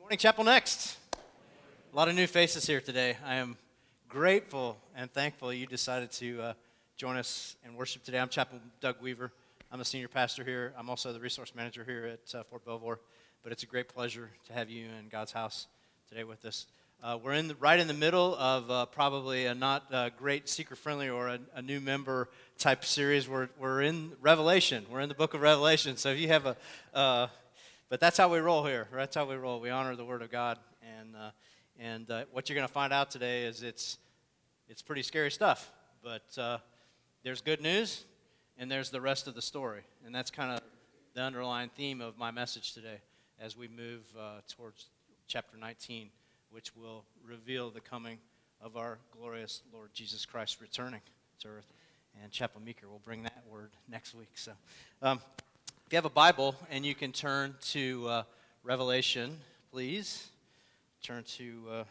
Morning, Chapel Next. A lot of new faces here today. I am grateful and thankful you decided to join us in worship today. I'm Chaplain Doug Weaver. I'm a senior pastor here. I'm also the resource manager here at Fort Belvoir. But it's a great pleasure to have you in God's house today with us. We're right in the middle of probably a not great seeker-friendly or a new member type series. We're in Revelation. We're in the book of Revelation. So if you have but that's how we roll here. That's how we roll. We honor the Word of God, and what you're going to find out today is it's pretty scary stuff. But there's good news, and there's the rest of the story, and that's kind of the underlying theme of my message today as we move towards chapter 19, which will reveal the coming of our glorious Lord Jesus Christ returning to earth. And Chapel Meeker will bring that word next week. So. If you have a Bible and you can turn to Revelation, please. Turn to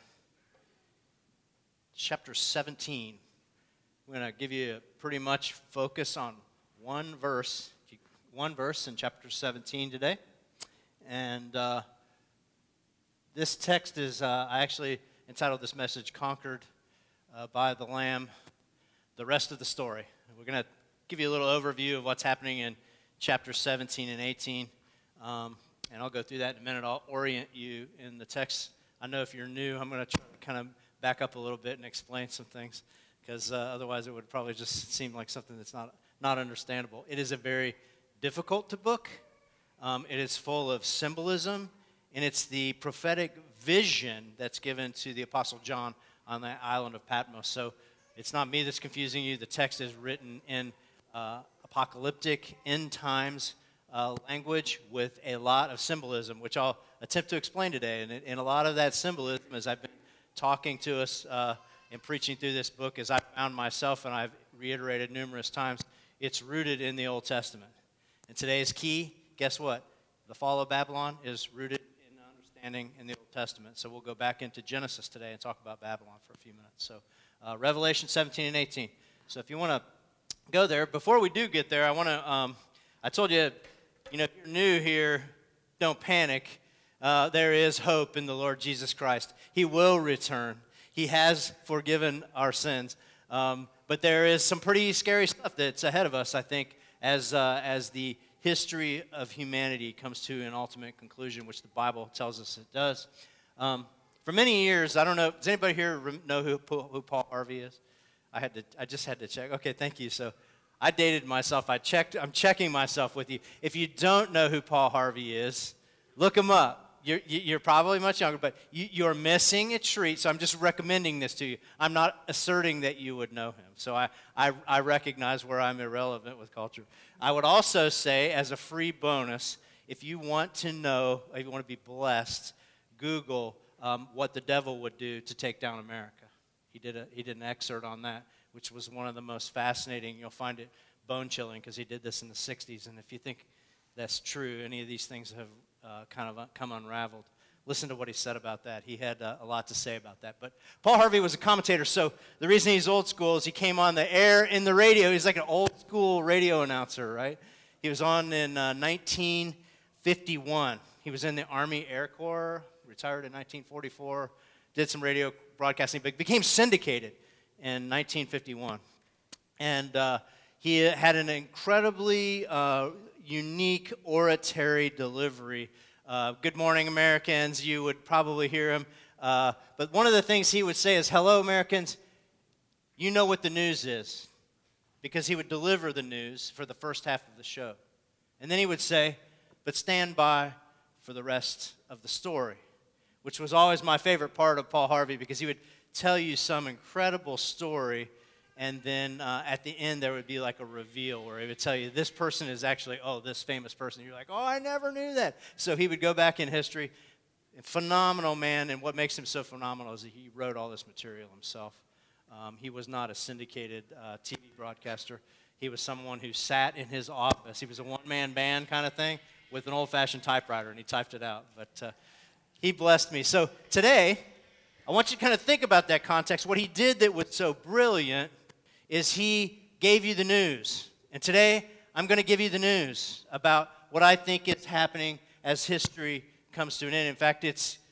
chapter 17. I'm going to give you pretty much focus on one verse in chapter 17 today. And this text is, I actually entitled this message, Conquered by the Lamb, the rest of the story. We're going to give you a little overview of what's happening in chapter 17 and 18, and I'll go through that in a minute. I'll orient you in the text. I know if you're new, I'm going to try to kind of back up a little bit and explain some things, because otherwise it would probably just seem like something that's not understandable. It is a very difficult book. It is full of symbolism, and it's the prophetic vision that's given to the Apostle John on the island of Patmos. So it's not me that's confusing you. The text is written in apocalyptic end times language with a lot of symbolism, which I'll attempt to explain today. And a lot of that symbolism, as I've been talking to us and preaching through this book, as I found myself, and I've reiterated numerous times, it's rooted in the Old Testament. And today's key, guess what? The fall of Babylon is rooted in understanding in the Old Testament. So we'll go back into Genesis today and talk about Babylon for a few minutes. So Revelation 17 and 18. So if you want to go there. Before we do get there, I want to, I told you, if you're new here, don't panic. There is hope in the Lord Jesus Christ. He will return. He has forgiven our sins. But there is some pretty scary stuff that's ahead of us, I think, as the history of humanity comes to an ultimate conclusion, which the Bible tells us it does. For many years, I don't know, does anybody here know who Paul Harvey is? I just had to check. Okay, thank you. So I dated myself. I'm checking myself with you. If you don't know who Paul Harvey is, look him up. You're probably much younger, but you're missing a treat. So I'm just recommending this to you. I'm not asserting that you would know him. So I recognize where I'm irrelevant with culture. I would also say, as a free bonus, if you want to know, if you want to be blessed, Google what the devil would do to take down America. He did an excerpt on that, which was one of the most fascinating. You'll find it bone-chilling because he did this in the 60s. And if you think that's true, any of these things have kind of come unraveled. Listen to what he said about that. He had a lot to say about that. But Paul Harvey was a commentator, so the reason he's old school is he came on the air in the radio. He's like an old-school radio announcer, right? He was on in 1951. He was in the Army Air Corps, retired in 1944, did some radio broadcasting, but became syndicated in 1951. And he had an incredibly unique oratory delivery. Good morning, Americans. You would probably hear him. But one of the things he would say is, hello, Americans. You know what the news is. Because he would deliver the news for the first half of the show. And then he would say, but stand by for the rest of the story. Which was always my favorite part of Paul Harvey, because he would tell you some incredible story, and then at the end there would be like a reveal where he would tell you this person is actually, this famous person. You're like, I never knew that. So he would go back in history. Phenomenal man, and what makes him so phenomenal is that he wrote all this material himself. He was not a syndicated TV broadcaster. He was someone who sat in his office. He was a one-man band kind of thing with an old-fashioned typewriter, and he typed it out. But he blessed me. So today, I want you to kind of think about that context. What he did that was so brilliant is he gave you the news. And today, I'm going to give you the news about what I think is happening as history comes to an end. In fact, it's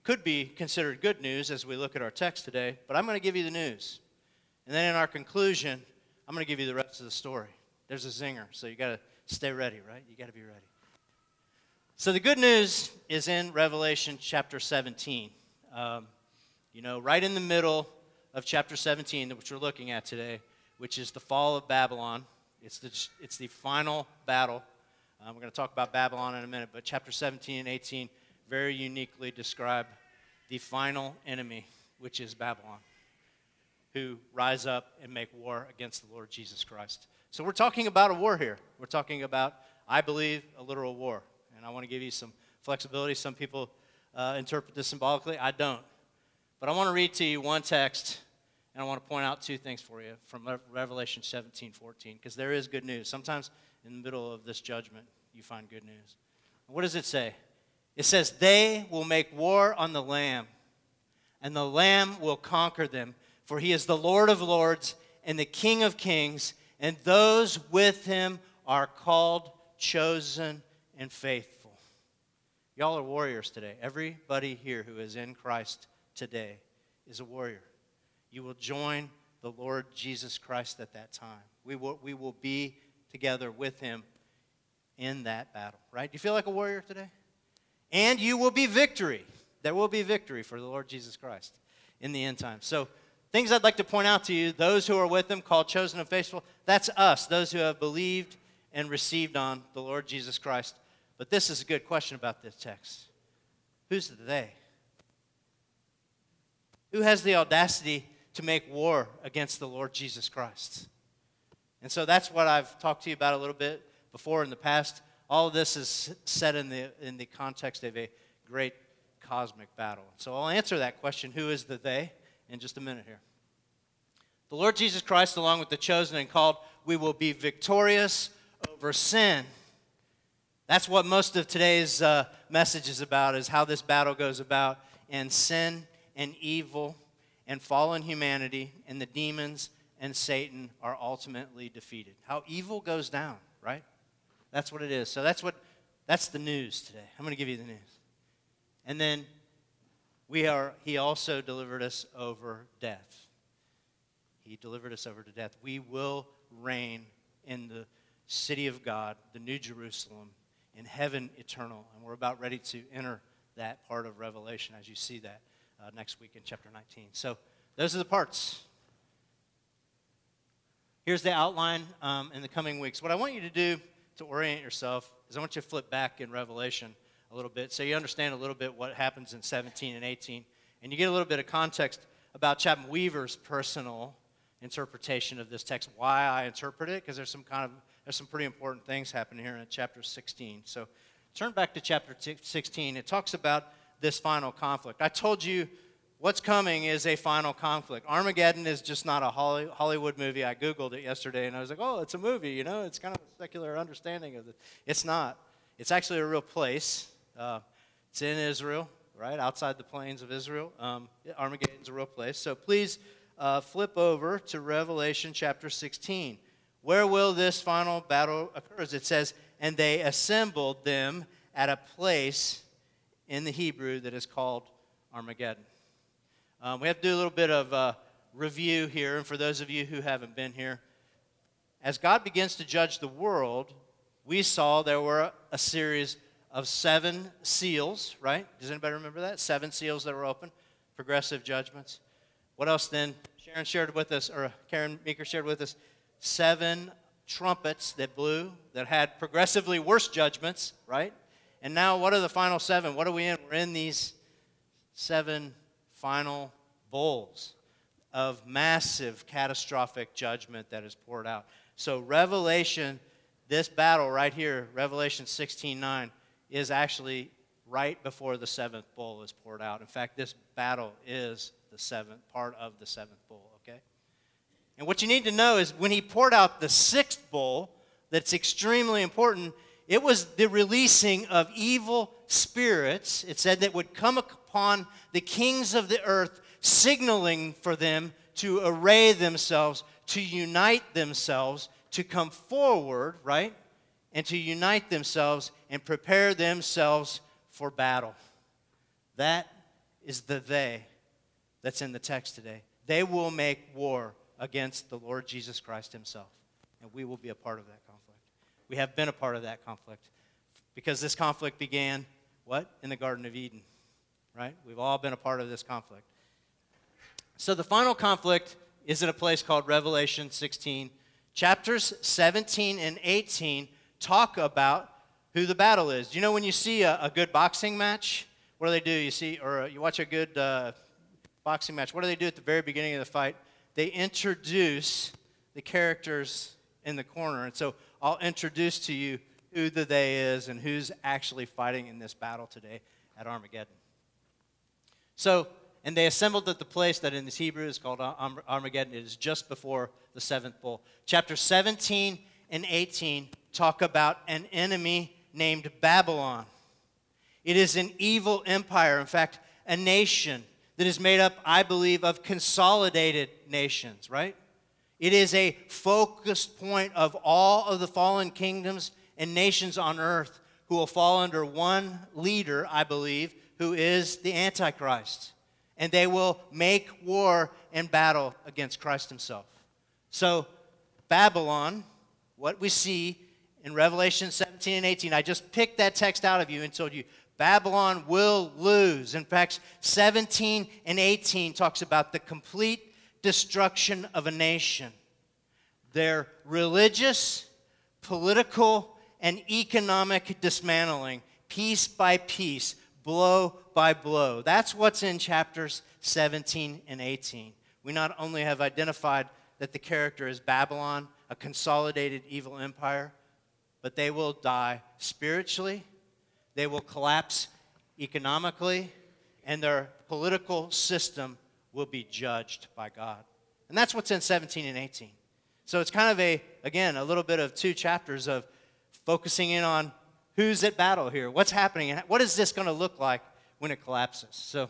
could be considered good news as we look at our text today, but I'm going to give you the news. And then in our conclusion, I'm going to give you the rest of the story. There's a zinger, so you got to stay ready, right? You got to be ready. So the good news is in Revelation chapter 17. Right in the middle of chapter 17, which we're looking at today, which is the fall of Babylon. It's the final battle. We're going to talk about Babylon in a minute, but chapter 17 and 18 very uniquely describe the final enemy, which is Babylon, who rise up and make war against the Lord Jesus Christ. So we're talking about a war here. We're talking about, I believe, a literal war. And I want to give you some flexibility. Some people interpret this symbolically. I don't. But I want to read to you one text, and I want to point out two things for you from Revelation 17:14, because there is good news. Sometimes in the middle of this judgment, you find good news. What does it say? It says, "They will make war on the Lamb, and the Lamb will conquer them, for he is the Lord of lords and the King of kings, and those with him are called, chosen, and faithful." Y'all are warriors today. Everybody here who is in Christ today is a warrior. You will join the Lord Jesus Christ at that time. We will be together with him in that battle, right? Do you feel like a warrior today? And you will be victory. There will be victory for the Lord Jesus Christ in the end time. So things I'd like to point out to you, those who are with him, called, chosen, and faithful, that's us, those who have believed and received on the Lord Jesus Christ. But this is a good question about this text. Who's the they? Who has the audacity to make war against the Lord Jesus Christ? And so that's what I've talked to you about a little bit before in the past. All of this is set in the context of a great cosmic battle. So I'll answer that question, who is the they, in just a minute here. The Lord Jesus Christ, along with the chosen and called, we will be victorious over sin. That's what most of today's message is about, is how this battle goes about. And sin and evil and fallen humanity and the demons and Satan are ultimately defeated. How evil goes down, right? That's what it is. So that's the news today. I'm going to give you the news. And then he also delivered us over death. He delivered us over to death. We will reign in the city of God, the New Jerusalem, in heaven eternal. And we're about ready to enter that part of Revelation as you see that next week in chapter 19. So those are the parts. Here's the outline in the coming weeks. What I want you to do to orient yourself is I want you to flip back in Revelation a little bit so you understand a little bit what happens in 17 and 18. And you get a little bit of context about Chapman Weaver's personal interpretation of this text, why I interpret it, because there's some pretty important things happening here in chapter 16. So turn back to chapter 16. It talks about this final conflict. I told you what's coming is a final conflict. Armageddon is just not a Hollywood movie. I Googled it yesterday, and I was like, oh, it's a movie, It's kind of a secular understanding of it. It's not. It's actually a real place. It's in Israel, right, outside the plains of Israel. Armageddon's a real place. So please flip over to Revelation chapter 16. Where will this final battle occur? It says, and they assembled them at a place in the Hebrew that is called Armageddon. We have to do a little bit of review here, and for those of you who haven't been here, as God begins to judge the world, we saw there were a series of 7 seals, right? Does anybody remember that? 7 seals that were open, progressive judgments. What else then? Karen Meeker shared with us 7 trumpets that blew that had progressively worse judgments, right? And now what are the final 7? What are we in? We're in these 7 final bowls of massive catastrophic judgment that is poured out. So Revelation, this battle right here, Revelation 16:9, is actually right before the 7th bowl is poured out. In fact, this battle is the 7th part of the 7th bowl, okay? And what you need to know is when he poured out the 6th bowl, that's extremely important, it was the releasing of evil spirits, it said, that would come upon the kings of the earth, signaling for them to array themselves, to unite themselves, to come forward, right? And to unite themselves and prepare themselves for battle. That is the they that's in the text today. They will make war against the Lord Jesus Christ himself. And we will be a part of that conflict. We have been a part of that conflict. Because this conflict began, what? In the Garden of Eden, right? We've all been a part of this conflict. So the final conflict is at a place called Revelation 16. Chapters 17 and 18 talk about who the battle is. Do you know when you see a good boxing match, what do? You watch a good boxing match, what do they do at the very beginning of the fight? They introduce the characters in the corner. And so I'll introduce to you who the they is and who's actually fighting in this battle today at Armageddon. So, and they assembled at the place that in this Hebrew is called Armageddon. It is just before the seventh bowl. Chapter 17 and 18 talk about an enemy named Babylon. It is an evil empire, in fact, a nation that is made up, I believe, of consolidated nations, right? It is a focused point of all of the fallen kingdoms and nations on earth who will fall under one leader, I believe, who is the Antichrist. And they will make war and battle against Christ himself. So, Babylon, what we see in Revelation 17 and 18, I just picked that text out of you and told you, Babylon will lose. In fact, 17 and 18 talks about the complete destruction of a nation. Their religious, political, and economic dismantling, piece by piece, blow by blow. That's what's in chapters 17 and 18. We not only have identified that the character is Babylon, a consolidated evil empire, but they will die spiritually, they will collapse economically, and their political system will be judged by God. And that's what's in 17 and 18. So it's kind of a little bit of two chapters of focusing in on who's at battle here, what's happening, and what is this going to look like when it collapses. So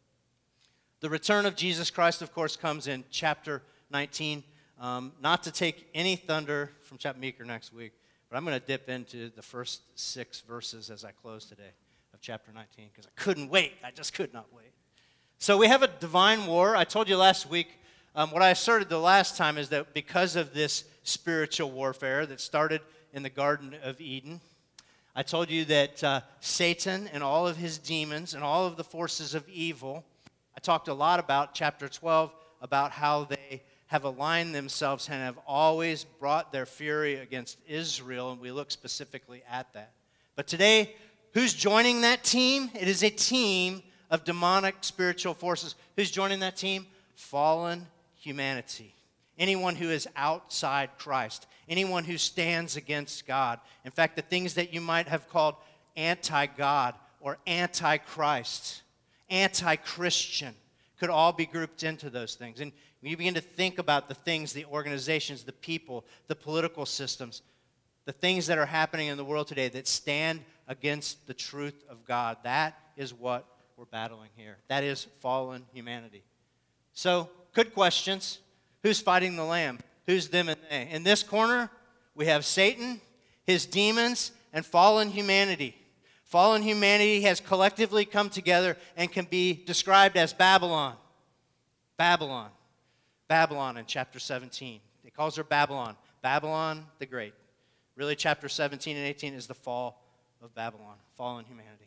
the return of Jesus Christ, of course, comes in chapter 19. Not to take any thunder from Chap Meeker next week, but I'm going to dip into the first 6 verses as I close today of chapter 19 because I couldn't wait. I just could not wait. So we have a divine war. I told you last week, what I asserted the last time is that because of this spiritual warfare that started in the Garden of Eden, I told you that Satan and all of his demons and all of the forces of evil, I talked a lot about chapter 12, about how they have aligned themselves and have always brought their fury against Israel, and we look specifically at that. But today, who's joining that team? It is a team of demonic spiritual forces. Who's joining that team? Fallen humanity. Anyone who is outside Christ. Anyone who stands against God. In fact, the things that you might have called anti-God or anti-Christ, anti-Christian, could all be grouped into those things. And when you begin to think about the things, the organizations, the people, the political systems, the things that are happening in the world today that stand against the truth of God, that is what we're battling here. That is fallen humanity. So, good questions. Who's fighting the Lamb? Who's them and they? In this corner, we have Satan, his demons, and fallen humanity. Fallen humanity has collectively come together and can be described as Babylon. Babylon. Babylon in chapter 17. It calls her Babylon. Babylon the Great. Really, chapter 17 and 18 is the fall of Babylon, fallen humanity.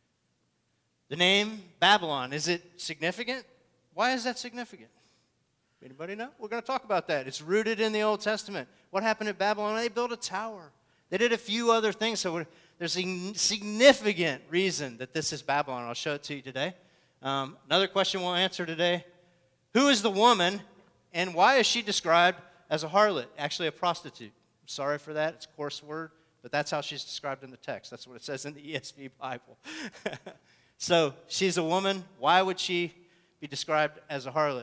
The name Babylon, is it significant? Why is that significant? Anybody know? We're going to talk about that. It's rooted in the Old Testament. What happened at Babylon? They built a tower. They did a few other things. So there's a significant reason that this is Babylon. I'll show it to you today. Another question we'll answer today. Who is the woman and why is she described as a harlot? Actually a prostitute. I'm sorry for that. It's a coarse word, but that's how she's described in the text. That's what it says in the ESV Bible. So she's a woman. Why would she be described as a harlot?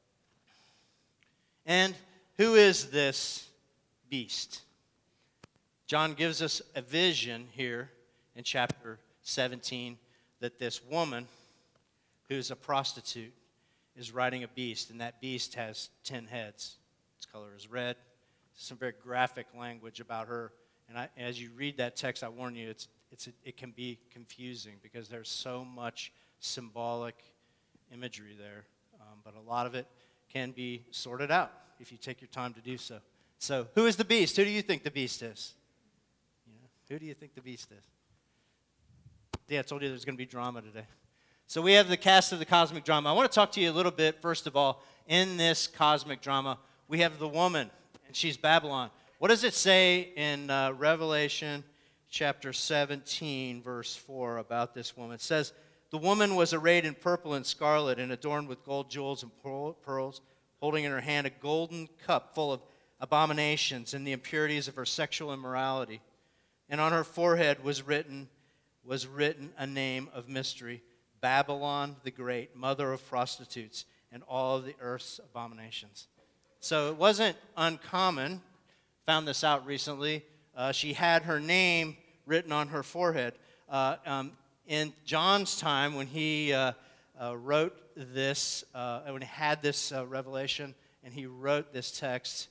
And who is this beast? John gives us a vision here in chapter 17 that this woman, who's a prostitute, is riding a beast, and that beast has 10 heads. Its color is red. Some very graphic language about her. And as you read that text, I warn you, it can be confusing because there's so much symbolic imagery there, but a lot of it can be sorted out if you take your time to do so. So, who is the beast? Who do you think the beast is? Who do you think the beast is? Yeah, I told you there's going to be drama today. So we have the cast of the cosmic drama. I want to talk to you a little bit, first of all, in this cosmic drama. We have the woman, and she's Babylon. What does it say in Revelation chapter 17, verse 4 about this woman? It says, the woman was arrayed in purple and scarlet and adorned with gold jewels and pearls, holding in her hand a golden cup full of abominations and the impurities of her sexual immorality. And on her forehead was written a name of mystery, Babylon the Great, mother of prostitutes and all of the earth's abominations. So it wasn't uncommon. Found this out recently. She had her name written on her forehead. In John's time, when he wrote this, when he had this revelation, and he wrote this text,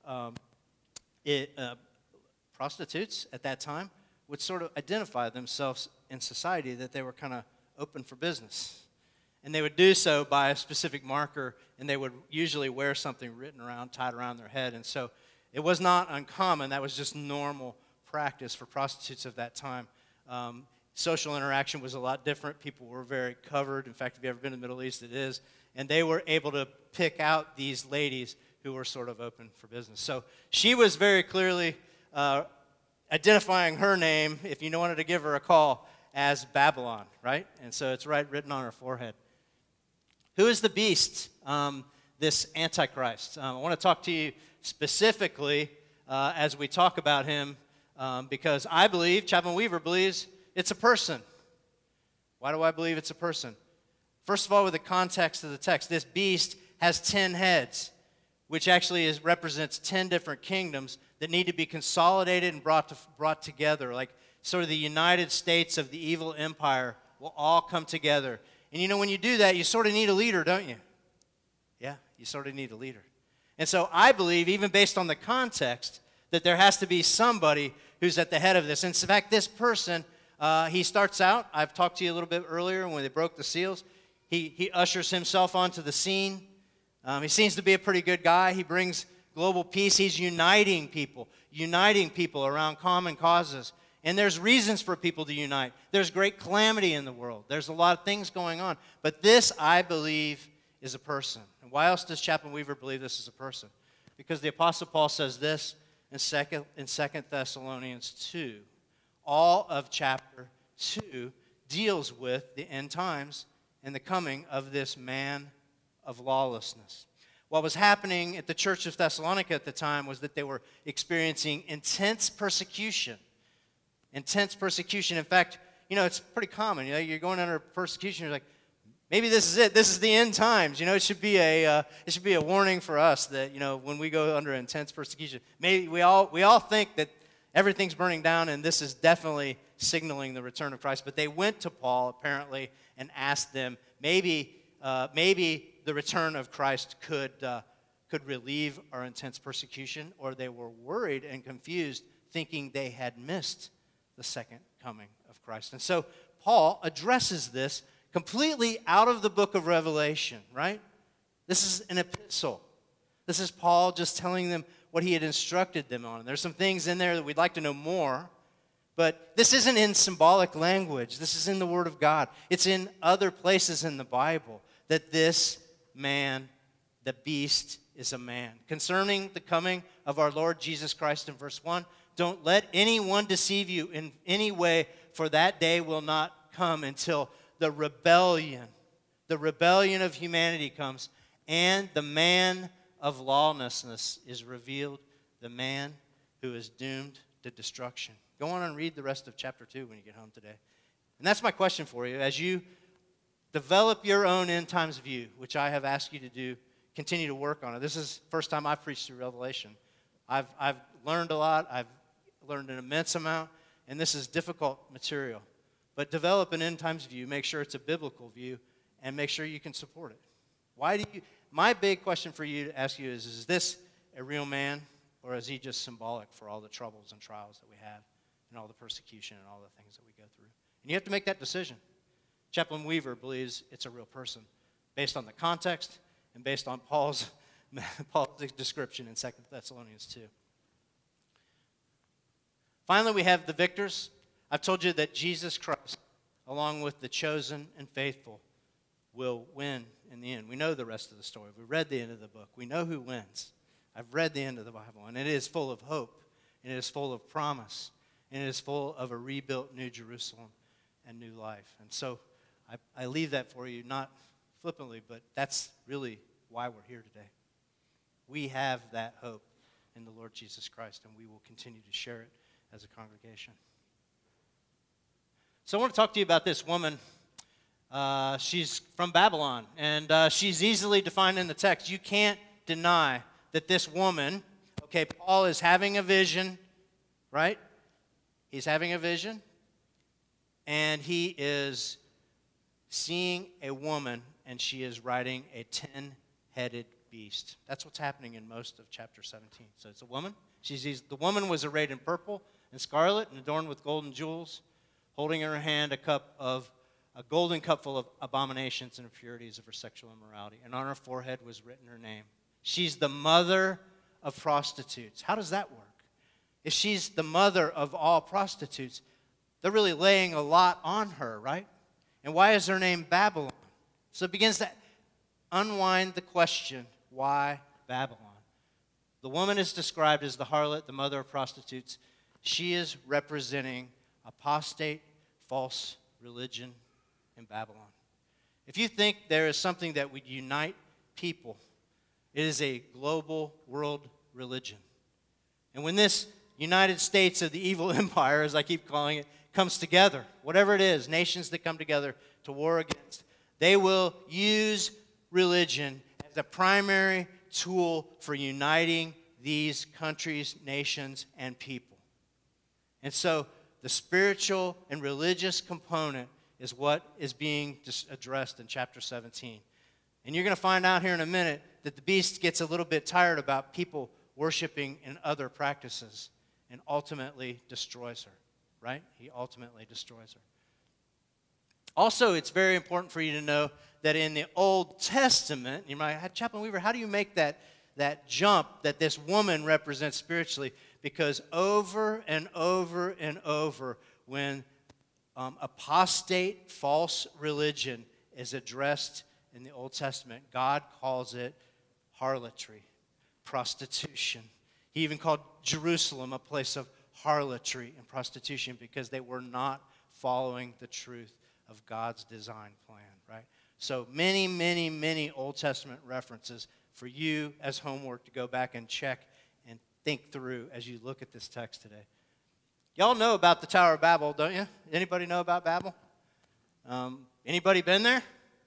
prostitutes at that time would sort of identify themselves in society that they were kind of open for business. And they would do so by a specific marker, and they would usually wear something tied around their head. And so it was not uncommon. That was just normal practice for prostitutes of that time. Social interaction was a lot different. People were very covered. In fact, if you've ever been to the Middle East, it is. And they were able to pick out these ladies who were sort of open for business. So she was very clearly identifying her name, if you wanted to give her a call, as Babylon, right? And so it's written on her forehead. Who is the beast, this Antichrist? I want to talk to you specifically as we talk about him because I believe, Chapman Weaver believes, it's a person. Why do I believe it's a person? First of all, with the context of the text, this beast has 10 heads, which actually represents 10 different kingdoms that need to be consolidated and brought together. Like sort of the United States of the evil empire will all come together. And when you do that, you sort of need a leader, don't you? Yeah, you sort of need a leader. And so I believe, even based on the context, that there has to be somebody who's at the head of this. And in fact, this person, he starts out, I've talked to you a little bit earlier when they broke the seals. He ushers himself onto the scene. He seems to be a pretty good guy. He brings global peace. He's uniting people around common causes. And there's reasons for people to unite. There's great calamity in the world. There's a lot of things going on. But this, I believe, is a person. And why else does Chapman Weaver believe this is a person? Because the Apostle Paul says this in 2 Thessalonians 2. All of chapter 2 deals with the end times and the coming of this man of lawlessness. What was happening at the church of Thessalonica at the time was that they were experiencing intense persecution. Intense persecution. In fact, it's pretty common. You're going under persecution. You're like, maybe this is it. This is the end times. It should be a warning for us that when we go under intense persecution, maybe we all think that everything's burning down, and this is definitely signaling the return of Christ. But they went to Paul apparently and asked them maybe the return of Christ could relieve our intense persecution, or they were worried and confused, thinking they had missed the second coming of Christ. And so Paul addresses this completely out of the book of Revelation, right? This is an epistle. This is Paul just telling them what he had instructed them on. There's some things in there that we'd like to know more, but this isn't in symbolic language. This is in the Word of God. It's in other places in the Bible that this man, the beast, is a man. Concerning the coming of our Lord Jesus Christ in verse 1, don't let anyone deceive you in any way, for that day will not come until the rebellion of humanity comes, and the man of lawlessness is revealed, the man who is doomed to destruction. Go on and read the rest of chapter 2 when you get home today. And that's my question for you. As you develop your own end times view, which I have asked you to do, continue to work on it. This is the first time I've preached through Revelation. I've learned a lot. I've learned an immense amount, and this is difficult material. But develop an end times view. Make sure it's a biblical view, and make sure you can support it. My big question for you to ask you is this a real man, or is he just symbolic for all the troubles and trials that we have, and all the persecution and all the things that we go through? And you have to make that decision. Chapman Weaver believes it's a real person. based on the context and based on Paul's description in 2 Thessalonians 2. Finally, we have the victors. I've told you that Jesus Christ, along with the chosen and faithful, will win in the end. We know the rest of the story. We read the end of the book. We know who wins. I've read the end of the Bible, and it is full of hope, and it is full of promise, and it is full of a rebuilt New Jerusalem and new life. And so I leave that for you, not flippantly, but that's really why we're here today. We have that hope in the Lord Jesus Christ, and we will continue to share it as a congregation. So I want to talk to you about this woman. She's from Babylon, and she's easily defined in the text. You can't deny that this woman, okay, Paul is having a vision, right? He's having a vision, and he is seeing a woman, and she is riding a 10-headed beast. That's what's happening in most of chapter 17. So it's a woman. The woman was arrayed in purple and scarlet and adorned with golden jewels, holding in her hand a golden cup full of abominations and impurities of her sexual immorality. And on her forehead was written her name. She's the mother of prostitutes. How does that work? If she's the mother of all prostitutes, they're really laying a lot on her, right? And why is her name Babylon? So it begins to unwind the question, why Babylon? The woman is described as the harlot, the mother of prostitutes. She is representing apostate, false religion in Babylon. If you think there is something that would unite people, it is a global world religion. And when this United States of the evil empire, as I keep calling it, comes together, whatever it is, nations that come together to war against, they will use religion as a primary tool for uniting these countries, nations, and people. And so the spiritual and religious component is what is being addressed in chapter 17. And you're going to find out here in a minute that the beast gets a little bit tired about people worshiping in other practices and ultimately destroys her, right? He ultimately destroys her. Also, it's very important for you to know that in the Old Testament, you might, Chaplain Weaver, how do you make that jump that this woman represents spiritually? Because over and over and over, when apostate false religion is addressed in the Old Testament, God calls it harlotry, prostitution. He even called Jerusalem a place of harlotry and prostitution because they were not following the truth of God's design plan, right? So many, many, many Old Testament references for you as homework to go back and check and think through as you look at this text today. Y'all know about the Tower of Babel, don't you? Anybody know about Babel? Anybody been there?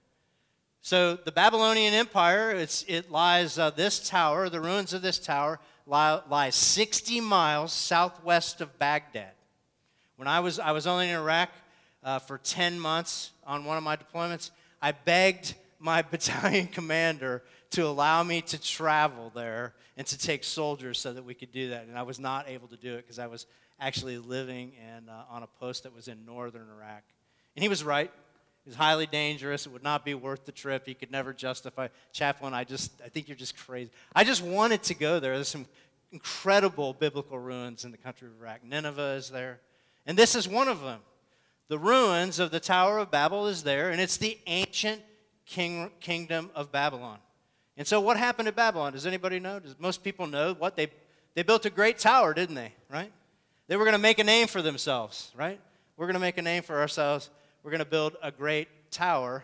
So the Babylonian Empire, it lies, this tower, the ruins of this tower, lie 60 miles southwest of Baghdad. When I was only in Iraq for 10 months on one of my deployments, I begged my battalion commander to allow me to travel there and to take soldiers so that we could do that. And I was not able to do it because I was actually living on a post that was in northern Iraq. And he was right. It was highly dangerous. It would not be worth the trip. He could never justify. Chaplain, I think you're just crazy. I just wanted to go there. There's some incredible biblical ruins in the country of Iraq. Nineveh is there. And this is one of them. The ruins of the Tower of Babel is there, and it's the ancient kingdom of Babylon. And so what happened to Babylon? Does anybody know? Does most people know what? They built a great tower, didn't they? Right? They were going to make a name for themselves, right? We're going to make a name for ourselves. We're going to build a great tower.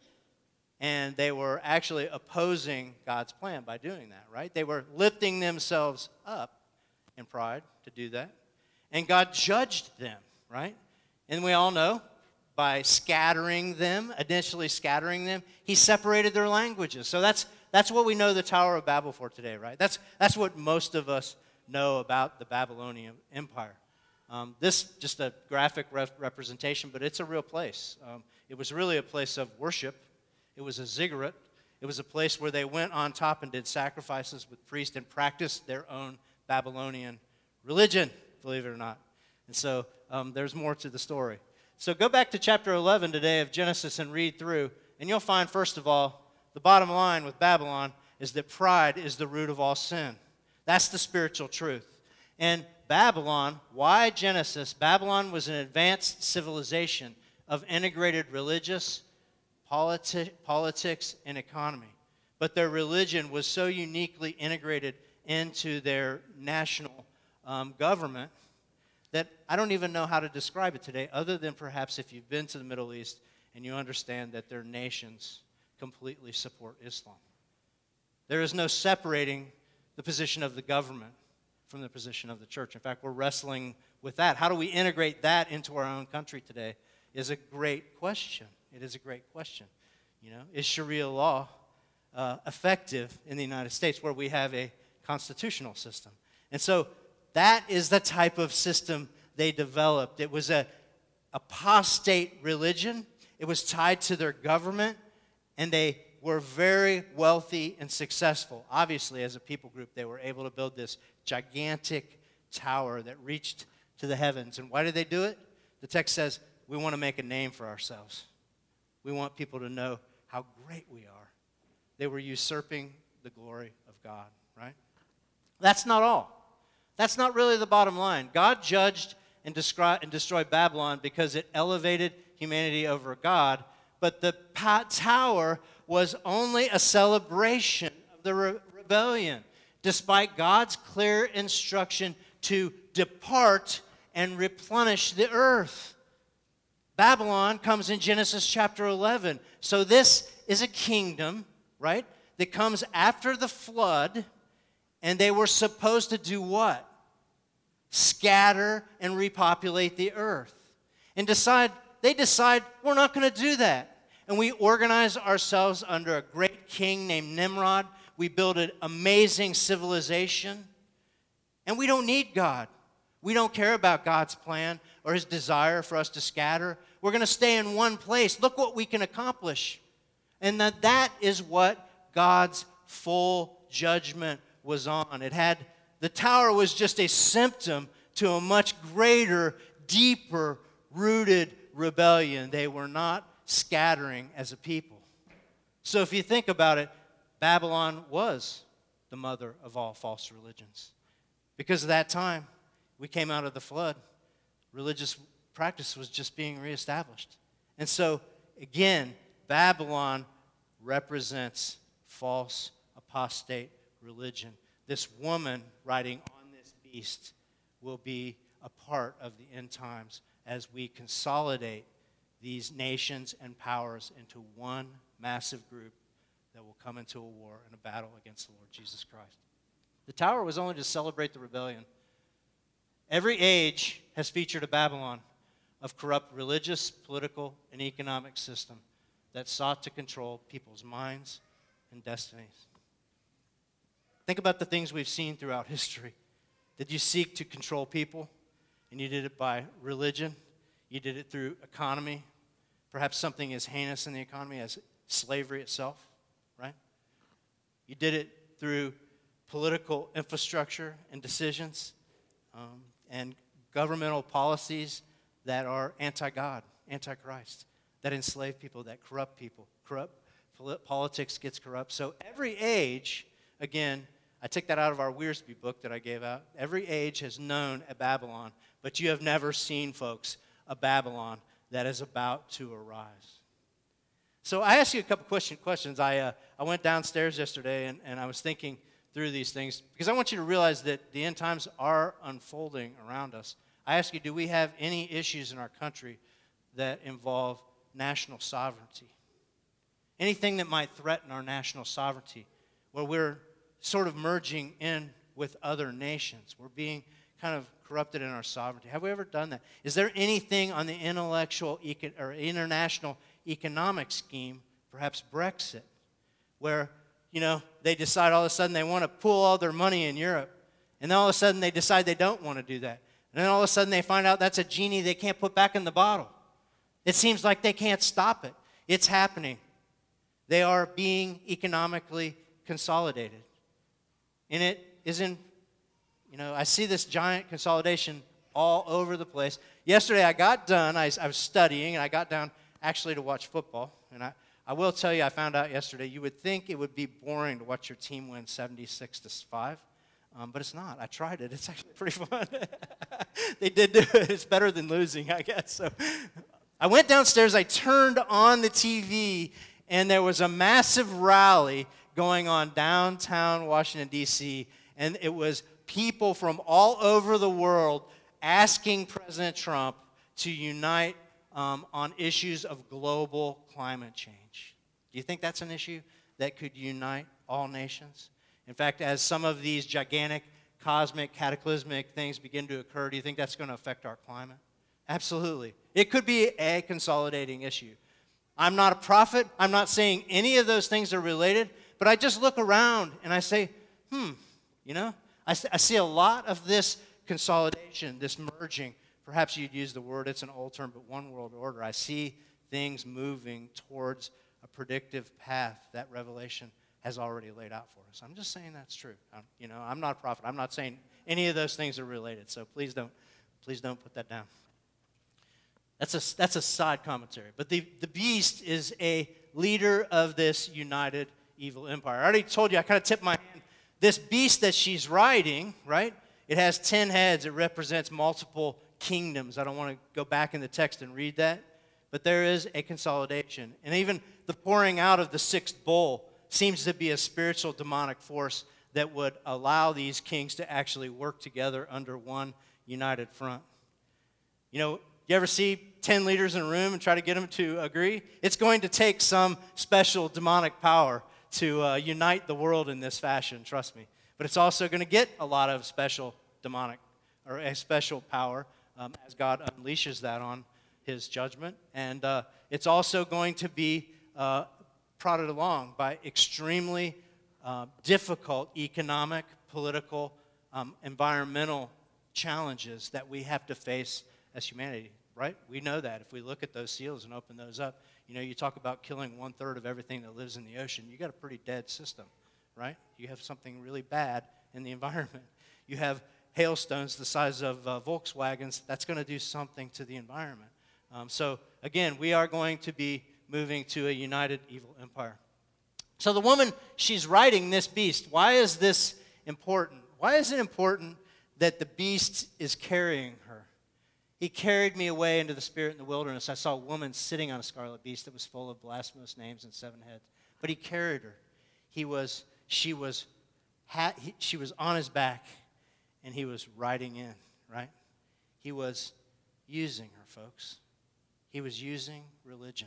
And they were actually opposing God's plan by doing that, right? They were lifting themselves up in pride to do that. And God judged them, right? And we all know, by scattering them, initially scattering them, he separated their languages. So that's what we know the Tower of Babel for today, right? That's what most of us know about the Babylonian Empire. This just a graphic representation, but it's a real place. It was really a place of worship. It was a ziggurat. It was a place where they went on top and did sacrifices with priests and practiced their own Babylonian religion, believe it or not. And so there's more to the story. So go back to chapter 11 today of Genesis and read through, and you'll find, first of all, the bottom line with Babylon is that pride is the root of all sin. That's the spiritual truth. And Babylon, why Genesis? Babylon was an advanced civilization of integrated religious, politics, and economy. But their religion was so uniquely integrated into their national government that I don't even know how to describe it today, other than perhaps if you've been to the Middle East and you understand that their nations completely support Islam. There is no separating the position of the government from the position of the church. In fact, we're wrestling with that. How do we integrate that into our own country today is a great question. It is a great question. Is Sharia law effective in the United States where we have a constitutional system? And so that is the type of system they developed. It was an apostate religion. It was tied to their government, and they were very wealthy and successful. Obviously, as a people group, they were able to build this gigantic tower that reached to the heavens. And why did they do it? The text says, we want to make a name for ourselves. We want people to know how great we are. They were usurping the glory of God, right? That's not all. That's not really the bottom line. God judged and destroyed Babylon because it elevated humanity over God, but the tower was only a celebration of the rebellion, despite God's clear instruction to depart and replenish the earth. Babylon comes in Genesis chapter 11. So this is a kingdom, right, that comes after the flood, and they were supposed to do what? Scatter and repopulate the earth. And they decide we're not going to do that. And we organize ourselves under a great king named Nimrod. We build an amazing civilization. And we don't need God. We don't care about God's plan or his desire for us to scatter. We're going to stay in one place. Look what we can accomplish. And that is what God's full judgment was on. The tower was just a symptom to a much greater, deeper rooted rebellion. They were not scattering as a people. So if you think about it, Babylon was the mother of all false religions. Because of that time, we came out of the flood. Religious practice was just being reestablished. And so, again, Babylon represents false apostate religion. This woman riding on this beast will be a part of the end times as we consolidate these nations and powers into one massive group that will come into a war and a battle against the Lord Jesus Christ. The tower was only to celebrate the rebellion. Every age has featured a Babylon of corrupt religious, political, and economic system that sought to control people's minds and destinies. Think about the things we've seen throughout history. Did you seek to control people? And you did it by religion. You did it through economy. Perhaps something as heinous in the economy as slavery itself, right? You did it through political infrastructure and decisions and governmental policies that are anti-God, anti-Christ, that enslave people, that corrupt people. Politics gets corrupt. So every age, again, I took that out of our Wearsby book that I gave out. Every age has known a Babylon, but you have never seen, folks, a Babylon that is about to arise. So I asked you a couple questions. I went downstairs yesterday and I was thinking through these things because I want you to realize that the end times are unfolding around us. I ask you, do we have any issues in our country that involve national sovereignty? Anything that might threaten our national sovereignty, where we're sort of merging in with other nations. We're being kind of corrupted in our sovereignty. Have we ever done that? Is there anything on the intellectual or international economic scheme, perhaps Brexit, where, they decide all of a sudden they want to pool all their money in Europe, and then all of a sudden they decide they don't want to do that. And then all of a sudden they find out that's a genie they can't put back in the bottle. It seems like they can't stop it. It's happening. They are being economically consolidated. And it is I see this giant consolidation all over the place. Yesterday I got done, I was studying, and I got down actually to watch football. And I will tell you, I found out yesterday, you would think it would be boring to watch your team win 76-5, but it's not. I tried it. It's actually pretty fun. They did do it. It's better than losing, I guess. So I went downstairs, I turned on the TV, and there was a massive rally going on downtown Washington, D.C., and it was people from all over the world asking President Trump to unite on issues of global climate change. Do you think that's an issue that could unite all nations? In fact, as some of these gigantic, cosmic, cataclysmic things begin to occur, do you think that's going to affect our climate? Absolutely. It could be a consolidating issue. I'm not a prophet. I'm not saying any of those things are related, but I just look around and I say, I see a lot of this consolidation, this merging. Perhaps you'd use the word, it's an old term, but one world order. I see things moving towards a predictive path that Revelation has already laid out for us. I'm just saying that's true. I'm not a prophet. I'm not saying any of those things are related, so please don't put that down. That's a side commentary. But the beast is a leader of this united evil empire. I already told you, I kind of tipped my hand. This beast that she's riding, right, it has 10 heads. It represents multiple kingdoms. I don't want to go back in the text and read that, but there is a consolidation. And even the pouring out of the sixth bowl seems to be a spiritual demonic force that would allow these kings to actually work together under one united front. You ever see 10 leaders in a room and try to get them to agree? It's going to take some special demonic power to unite the world in this fashion, trust me. But it's also going to get a lot of special demonic or a special power as God unleashes that on his judgment. And it's also going to be prodded along by extremely difficult economic, political, environmental challenges that we have to face as humanity, right? We know that. If we look at those seals and open those up, you talk about killing 1/3 of everything that lives in the ocean. You got a pretty dead system, right? You have something really bad in the environment. You have hailstones the size of Volkswagens. That's going to do something to the environment. So again, we are going to be moving to a united evil empire. So the woman, she's riding this beast. Why is this important? Why is it important that the beast is carrying her? He carried me away into the spirit in the wilderness. I saw a woman sitting on a scarlet beast that was full of blasphemous names and 7 heads. But he carried her. She was on his back, and he was riding in, right? He was using her, folks. He was using religion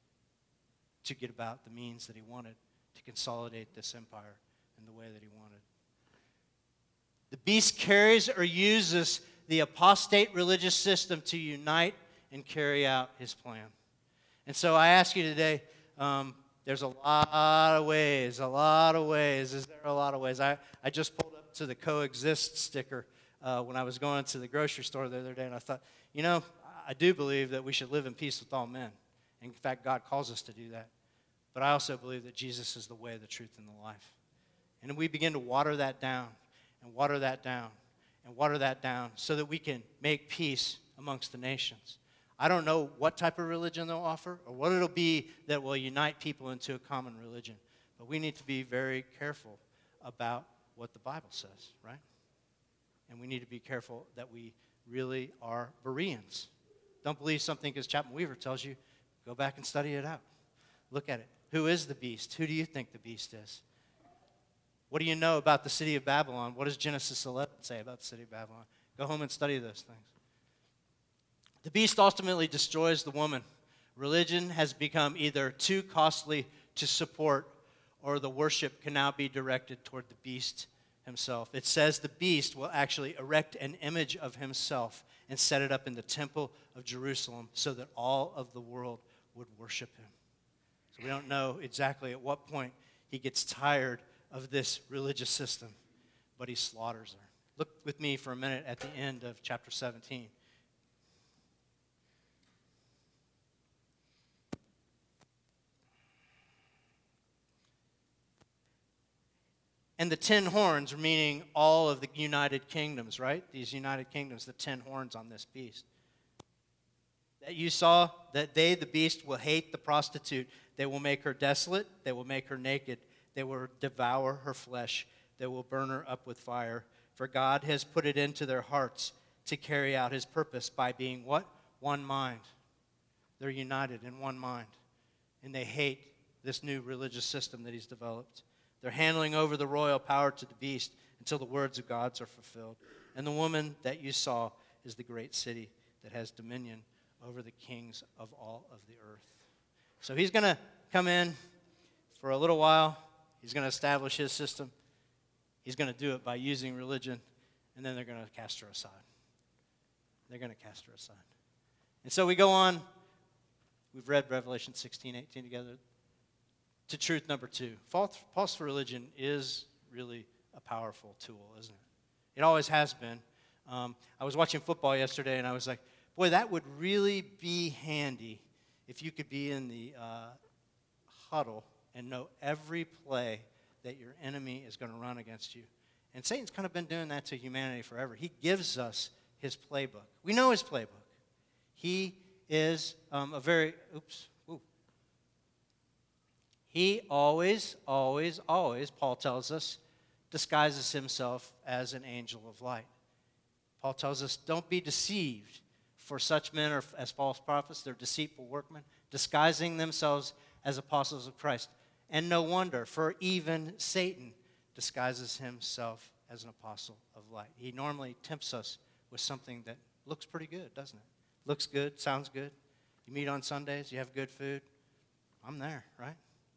to get about the means that he wanted to consolidate this empire in the way that he wanted. The beast carries or uses the apostate religious system to unite and carry out his plan. And so I ask you today, there's a lot of ways. Is there a lot of ways? I just pulled up to the coexist sticker when I was going to the grocery store the other day, and I thought, I do believe that we should live in peace with all men. In fact, God calls us to do that. But I also believe that Jesus is the way, the truth, and the life. And we begin to water that down and water that down and water that down so that we can make peace amongst the nations. I don't know what type of religion they'll offer or what it'll be that will unite people into a common religion. But we need to be very careful about what the Bible says, right? And we need to be careful that we really are Bereans. Don't believe something because Chapman Weaver tells you. Go back and study it out. Look at it. Who is the beast? Who do you think the beast is? What do you know about the city of Babylon? What does Genesis 11 say about the city of Babylon? Go home and study those things. The beast ultimately destroys the woman. Religion has become either too costly to support or the worship can now be directed toward the beast himself. It says the beast will actually erect an image of himself and set it up in the temple of Jerusalem so that all of the world would worship him. So we don't know exactly at what point he gets tired of this religious system, but he slaughters her. Look with me for a minute at the end of chapter 17. And the 10 horns, meaning all of the united kingdoms, right? These united kingdoms, the 10 horns on this beast. that you saw, that they, the beast, will hate the prostitute. They will make her desolate. They will make her naked. They will devour her flesh. They will burn her up with fire. For God has put it into their hearts to carry out his purpose by being what? One mind. They're united in one mind. And they hate this new religious system that he's developed. They're handing over the royal power to the beast until the words of God are fulfilled. And the woman that you saw is the great city that has dominion over the kings of all of the earth. So he's going to come in for a little while. He's going to establish his system. He's going to do it by using religion, and then they're going to cast her aside. They're going to cast her aside. And so we go on. We've read Revelation 16, 18 together. To truth number 2. False religion is really a powerful tool, isn't it? It always has been. I was watching football yesterday, and I was like, boy, that would really be handy if you could be in the huddle and know every play that your enemy is going to run against you. And Satan's kind of been doing that to humanity forever. He gives us his playbook. We know his playbook. He is He always, Paul tells us, disguises himself as an angel of light. Paul tells us, don't be deceived, for such men are as false prophets. They're deceitful workmen, disguising themselves as apostles of Christ. And no wonder, for even Satan disguises himself as an apostle of light. He normally tempts us with something that looks pretty good, doesn't it? Looks good, sounds good. You meet on Sundays, you have good food. I'm there, right?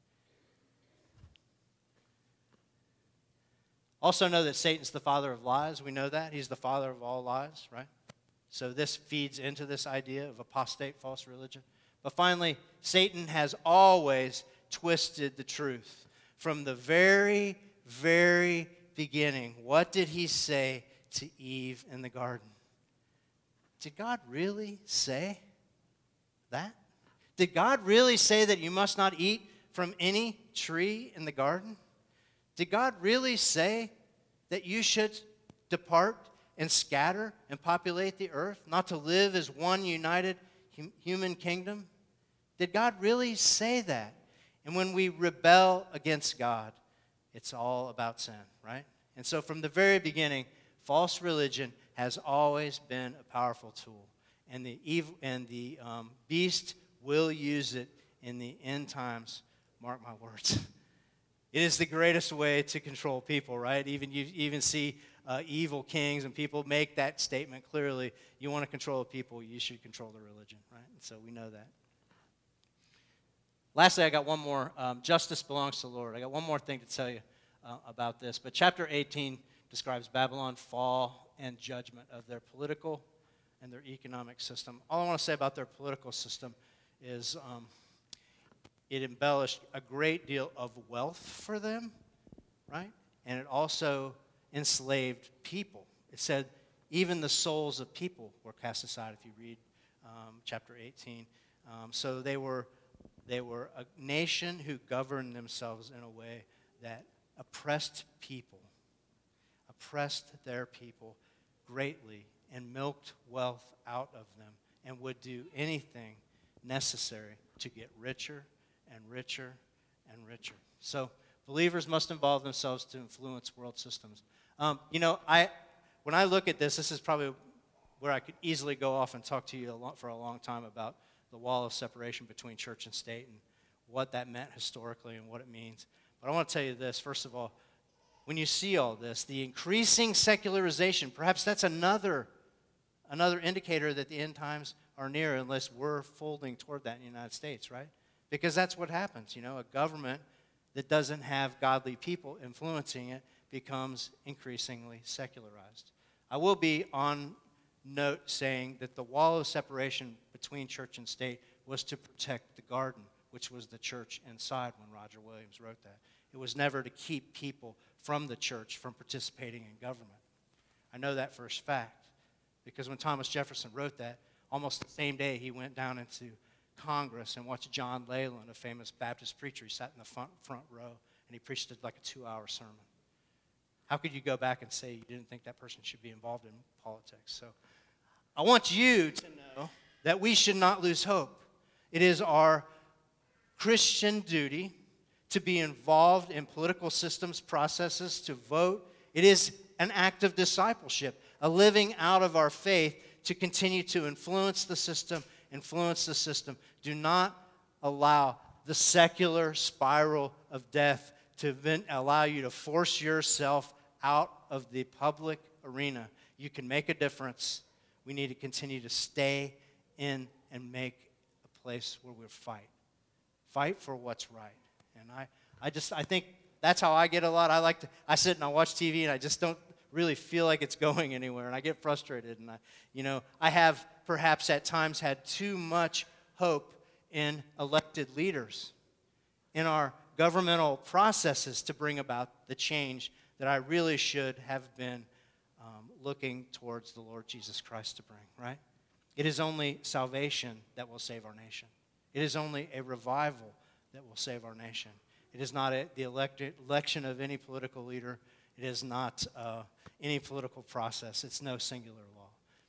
Also know that Satan's the father of lies. We know that. He's the father of all lies, right? So this feeds into this idea of apostate false religion. But finally, Satan has always twisted the truth. From the very, very beginning, what did he say to Eve in the garden? Did God really say that? Did God really say that you must not eat from any tree in the garden? Did God really say that you should depart and scatter and populate the earth, not to live as one united human kingdom? Did God really say that? And when we rebel against God, it's all about sin, right? And so from the very beginning, false religion has always been a powerful tool. And the beast will use it in the end times. Mark my words. It is the greatest way to control people, right? You even see evil kings and people make that statement clearly. You want to control people, you should control the religion, right? And so we know that. Lastly, I got one more. Justice belongs to the Lord. I got one more thing to tell you about this. But chapter 18 describes Babylon's fall and judgment of their political and their economic system. All I want to say about their political system is it embellished a great deal of wealth for them, right? And it also enslaved people. It said even the souls of people were cast aside if you read chapter 18. So they were a nation who governed themselves in a way that oppressed their people greatly and milked wealth out of them and would do anything necessary to get richer and richer and richer. So believers must involve themselves to influence world systems. When I look at this is probably where I could easily go off and talk to you for a long time about the wall of separation between church and state and what that meant historically and what it means. But I want to tell you this, first of all, when you see all this, the increasing secularization, perhaps that's another indicator that the end times are near unless we're folding toward that in the United States, right? Because that's what happens, a government that doesn't have godly people influencing it becomes increasingly secularized. I will be on note saying that the wall of separation between church and state was to protect the garden, which was the church inside when Roger Williams wrote that. It was never to keep people from the church from participating in government. I know that for a fact because when Thomas Jefferson wrote that, almost the same day he went down into Congress and watched John Leyland, a famous Baptist preacher. He sat in the front row and he preached like a 2-hour sermon. How could you go back and say you didn't think that person should be involved in politics? So I want you to know that we should not lose hope. It is our Christian duty to be involved in political systems, processes, to vote. It is an act of discipleship, a living out of our faith to continue to influence the system. Do not allow the secular spiral of death to allow you to force yourself out of the public arena. You can make a difference. We need to continue to stay in and make a place where we fight. Fight for what's right. And I think that's how I get a lot. I sit and I watch TV and I just don't really feel like it's going anywhere, and I get frustrated. And I have perhaps at times had too much hope in elected leaders, in our governmental processes to bring about the change that I really should have been looking towards the Lord Jesus Christ to bring, right? It is only salvation that will save our nation. It is only a revival that will save our nation. It is not the election of any political leader. It is not any political process. It's no singular law.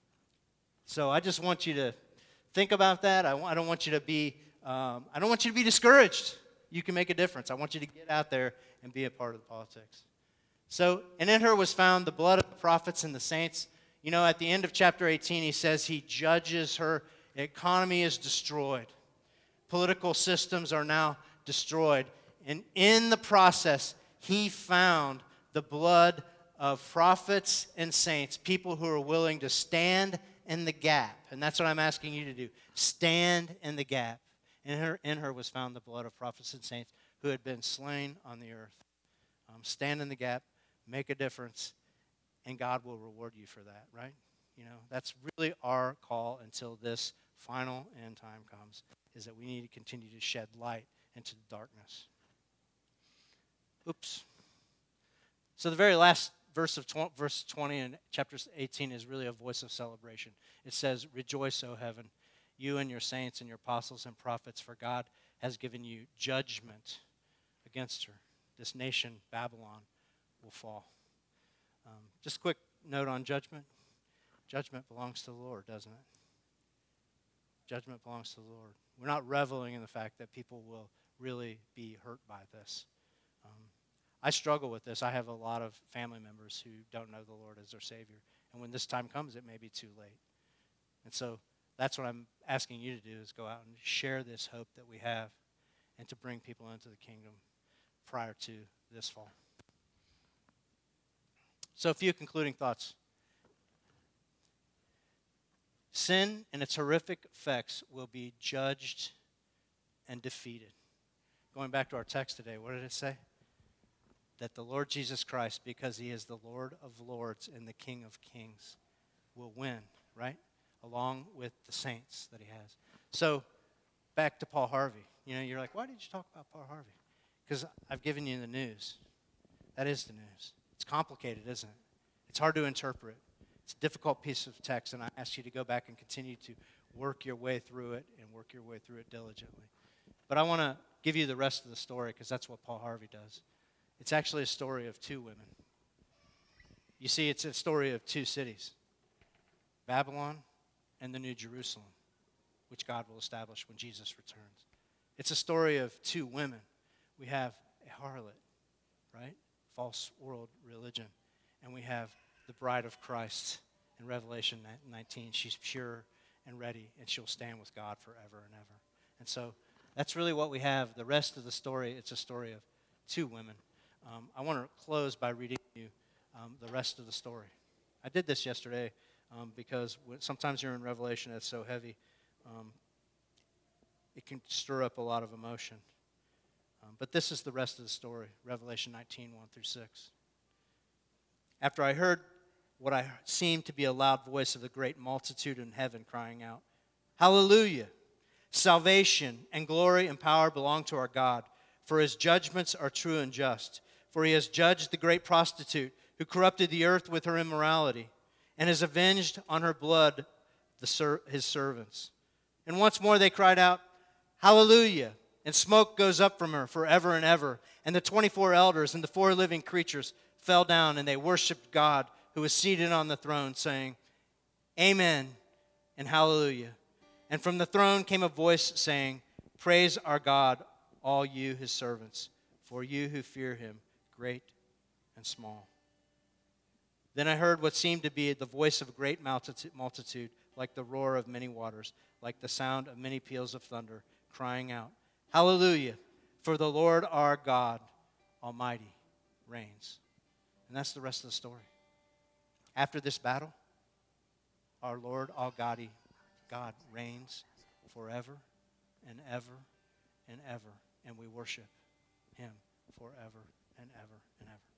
So I just want you to think about that. I don't want you to be discouraged. You can make a difference. I want you to get out there and be a part of the politics. So, and in her was found the blood of the prophets and the saints. At the end of chapter 18, he says he judges her. The economy is destroyed. Political systems are now destroyed. And in the process, he found the blood of prophets and saints, people who are willing to stand in the gap. And that's what I'm asking you to do. Stand in the gap. In her was found the blood of prophets and saints who had been slain on the earth. Stand in the gap, make a difference, and God will reward you for that, right? That's really our call until this final end time comes, is that we need to continue to shed light into the darkness. Oops. So the very last verse verse 20 in chapter 18 is really a voice of celebration. It says, "Rejoice, O heaven, you and your saints and your apostles and prophets, for God has given you judgment against her. This nation, Babylon, will fall." Just a quick note on judgment. Judgment belongs to the Lord, doesn't it? Judgment belongs to the Lord. We're not reveling in the fact that people will really be hurt by this. I struggle with this. I have a lot of family members who don't know the Lord as their Savior. And when this time comes, it may be too late. And so that's what I'm asking you to do, is go out and share this hope that we have and to bring people into the kingdom prior to this fall. So a few concluding thoughts. Sin and its horrific effects will be judged and defeated. Going back to our text today, what did it say? That the Lord Jesus Christ, because he is the Lord of lords and the King of kings, will win, right? Along with the saints that he has. So, back to Paul Harvey. You're like, why did you talk about Paul Harvey? Because I've given you the news. That is the news. It's complicated, isn't it? It's hard to interpret. It's a difficult piece of text, and I ask you to go back and continue to work your way through it and work your way through it diligently. But I want to give you the rest of the story, because that's what Paul Harvey does. It's actually a story of two women. You see, it's a story of two cities, Babylon and the New Jerusalem, which God will establish when Jesus returns. It's a story of two women. We have a harlot, right? False world religion. And we have the bride of Christ in Revelation 19. She's pure and ready, and she'll stand with God forever and ever. And so that's really what we have. The rest of the story, it's a story of two women. I want to close by reading you the rest of the story. I did this yesterday because sometimes you're in Revelation that's so heavy, it can stir up a lot of emotion. But this is the rest of the story, Revelation 19, 1 through 6. After I heard what I seemed to be a loud voice of the great multitude in heaven crying out, "Hallelujah! Salvation and glory and power belong to our God, for his judgments are true and just. For he has judged the great prostitute who corrupted the earth with her immorality, and has avenged on her blood his servants." And once more they cried out, "Hallelujah!" And smoke goes up from her forever and ever. And the 24 elders and the 4 living creatures fell down, and they worshiped God who was seated on the throne, saying, "Amen and hallelujah." And from the throne came a voice saying, "Praise our God, all you his servants, for you who fear him, great and small." Then I heard what seemed to be the voice of a great multitude, like the roar of many waters, like the sound of many peals of thunder, crying out, "Hallelujah, for the Lord our God Almighty reigns." And that's the rest of the story. After this battle, our Lord Almighty God reigns forever and ever and ever, and we worship him forever and ever and ever.